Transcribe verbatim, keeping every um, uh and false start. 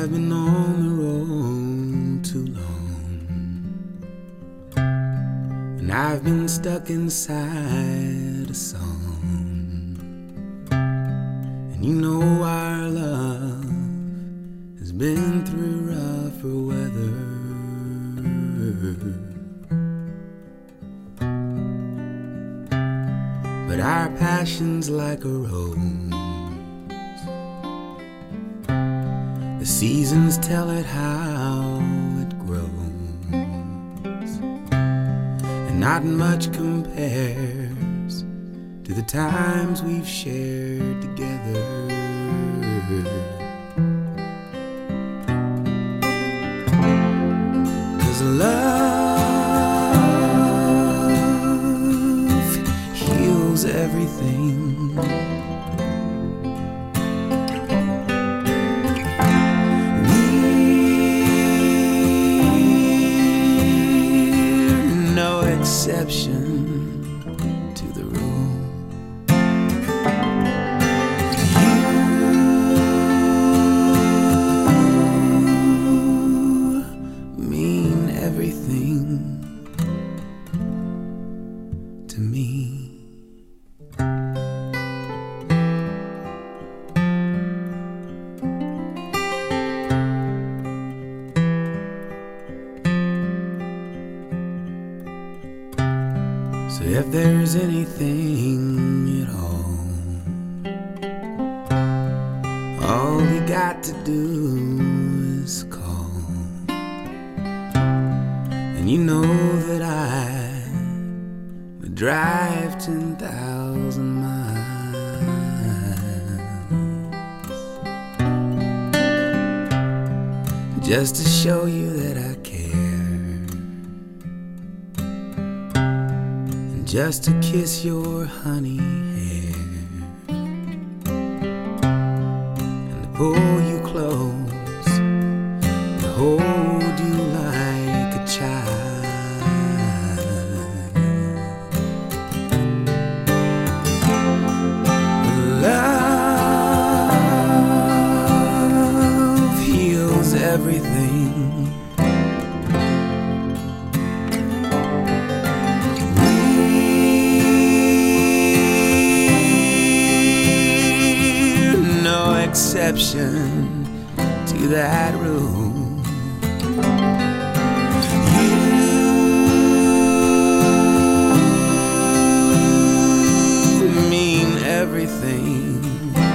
I've been on the road too long, and I've been stuck inside a song. And you know our love has been through rougher weather, but our passion's like a rose. The seasons tell it how it grows, and not much compares to the times we've shared together. 'Cause love heals everything. Exception to the rule. You mean everything to me. So if there's anything at all, all you got to do is call. And you know that I would drive ten thousand miles just to show you that I care, just to kiss your honey hair, and to pull you close, and hold you like a child. Love heals everything. Exception to that rule. You mean everything